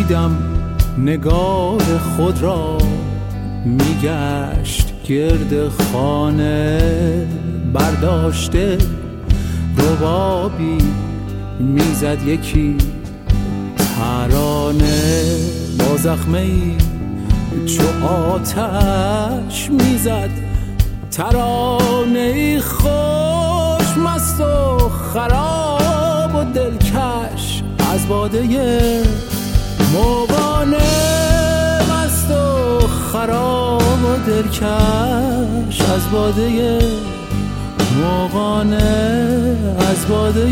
دیدم نگار خود را میگشت گرد خانه، برداشته ربابی میزد یکی ترانه، با زخمه‌ای چو آتش میزد ترانه‌ای خوش، مست و خراب و دلکش از باده مغانه، مست و خراب و دلکش از باده مغانه، از باده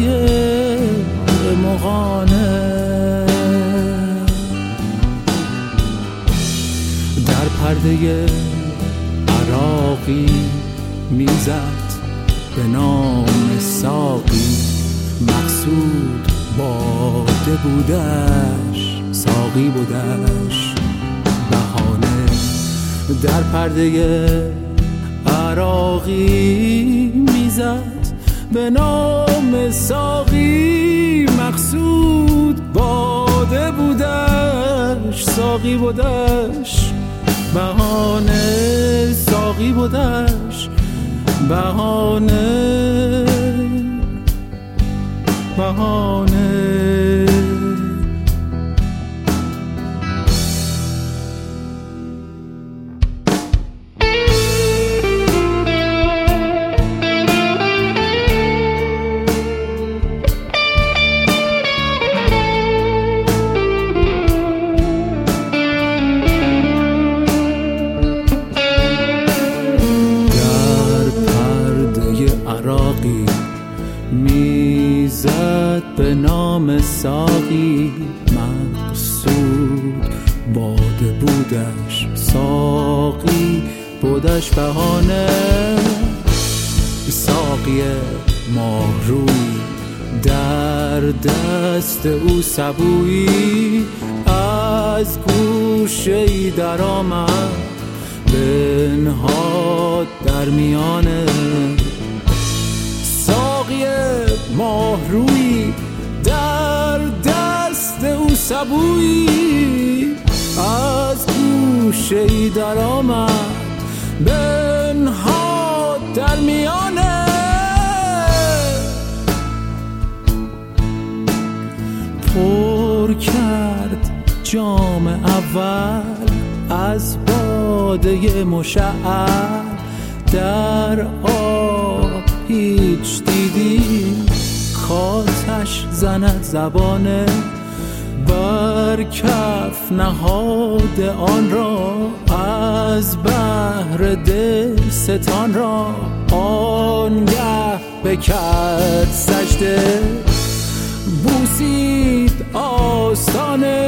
مغانه. در پرده عراقی میزد به نام ساقی، مقصود باده بودش، ساقی بودش بهانه. در پرده عراقی میزد به نام ساقی، مقصود باده بودش، ساقی بودش بهانه، ساقی بودش بهانه، بهانه. میزد به نام ساقی، مقصود باده بودش، ساقی بودش بهانه. ساقی ماهروی در دست او سبویی، از گوشه‌ای در آمد بنهاد در میانه. ساقی ماهروی در دست او سبویی، از گوشه‌ای در آمد بنهاد در میانه. پر کرد جام اول از باده مشعل، در آب هیچ دیدی کاتش زند زبانه، بر کف نهاد آن را از بحر دل ستان را، آنگه بکرد سجده، بوسید آستانه